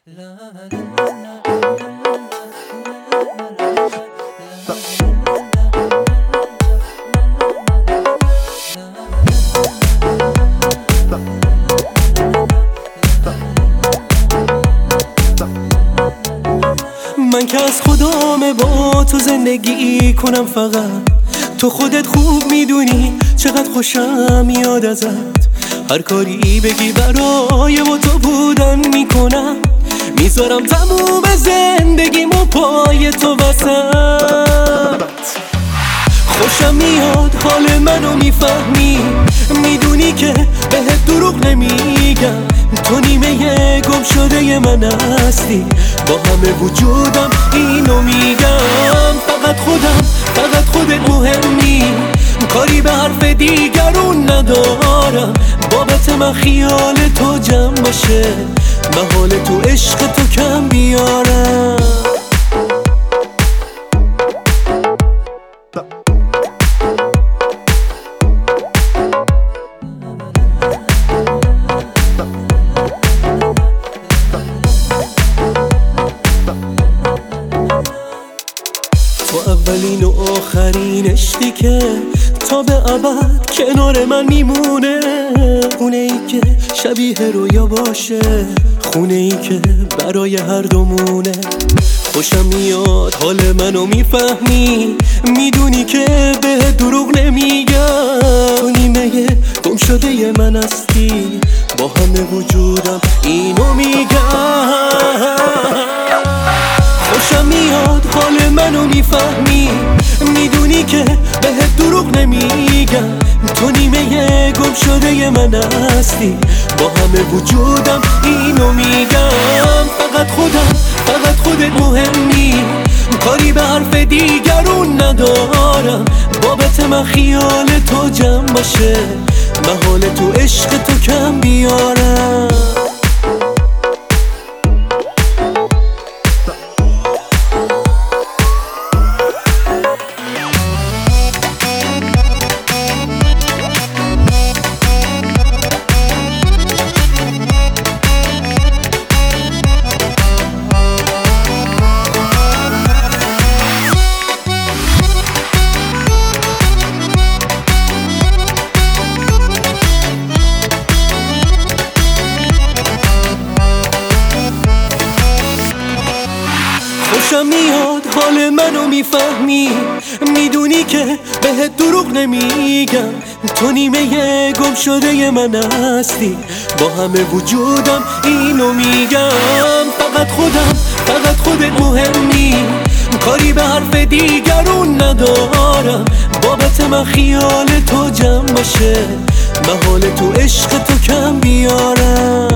من که از خدامه با تو زندگی کنم، فقط تو خودت خوب میدونی چقدر خوشم میاد ازت. هر کاری بگی برای با تو بودن میکنم، میذارم تموم زندگیمو پای تو وسط. خوشم میاد حال منو میفهمی، میدونی که بهت دروغ نمیگم. تو نیمه گم شده من هستی، با همه وجودم اینو میگم. فقط خودت مهمی، کاری به حرف دیگرون ندارم. بابت من خیال تو جمع باشه، من حال تو عشق تو کم بیارم. تو اولین و آخرین عشقی که تا به ابد کنار من میمونه. خونه ای که شبیه رویا باشه، خونه ای که برای هر دومونه. خوشم میاد حال منو میفهمی، میدونی که به دروغ نمیگم. تو نیمه گم شده من هستی، با همه وجودم اینو میگم. خوشم میاد حال منو میفهمی، میدونی که بهت دروغ نمیگم. تو نیمه گم شده من هستی، با همه وجودم اینو میگم. فقط خودت مهمی، کاری به حرف دیگرون ندارم. بابت من خیال تو جمع باشه، من حال تو عشق تو کم بیارم. خوشم میاد حال منو میفهمی، میدونی که بهت دروغ نمیگم. تو نیمه گم شده من هستی، با همه وجودم اینو میگم. فقط خودت مهمی، کاری به حرف دیگرون ندارم. بابت من خیال تو جمع باشه، من حال تو عشق تو کم بیارم.